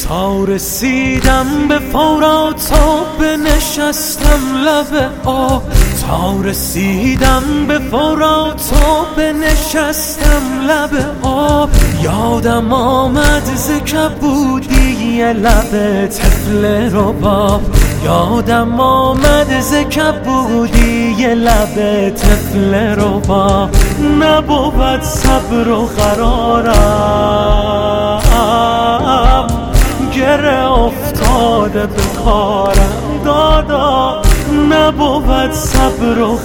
تا رسیدم به فرات و بنشستم لب آب، تا رسیدم به فرات و بنشستم لب آب. یادم آمد ز کبودی لب طفل رباب، یادم آمد ز کبودی لب طفل رباب. نبود صبر و قرارم، گره افتاده به کارم دادا. نبود صبر و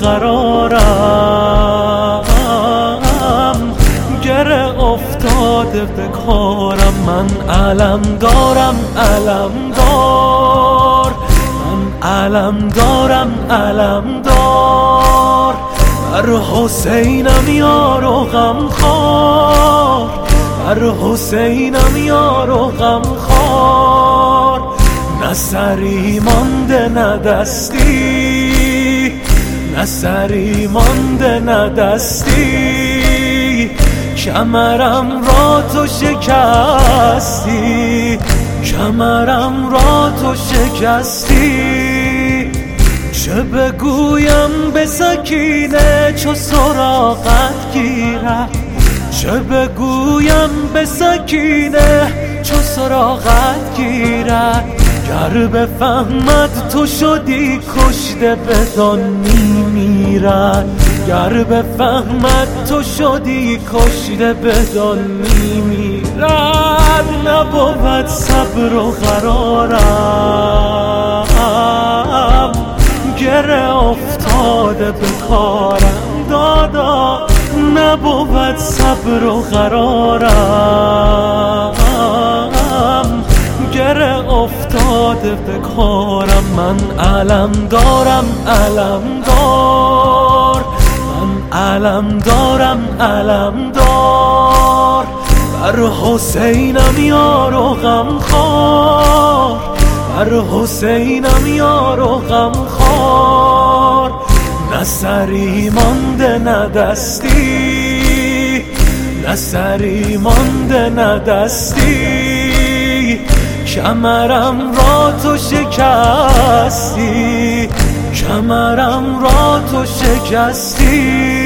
قرارم، گره افتاده به کارم. من علم دارم علم دار، من علم دارم علم دار. بر حسینم یار و غمخوار، بر حسینم یار و غمخوار. نه سری مانده نه دستی، نه سری مانده نه دستی. کمرم را تو شکستی، کمرم را تو شکستی. چه بگویم به سکینه چو سراغت گیرد، چه بگویم به سکینه چو سراغت گیرد. گر بفهمد تو شدی کشته بدان میمیرد، گر بفهمد تو شدی کشته بدان میمیرد. نبود صبر و قرارم، گره افتاده به کارم دادا. نبود صبر و قرارم، گره افتاده به کارم. من علم دارم علم دار، من علم دارم علم دار. بر حسینم یار و غمخوار، بر حسینم یار و غمخوار. نه سری مانده نه دستی، نه سری مانده نه دستی. کمرم را تو شکستی، کمرم را تو شکستی.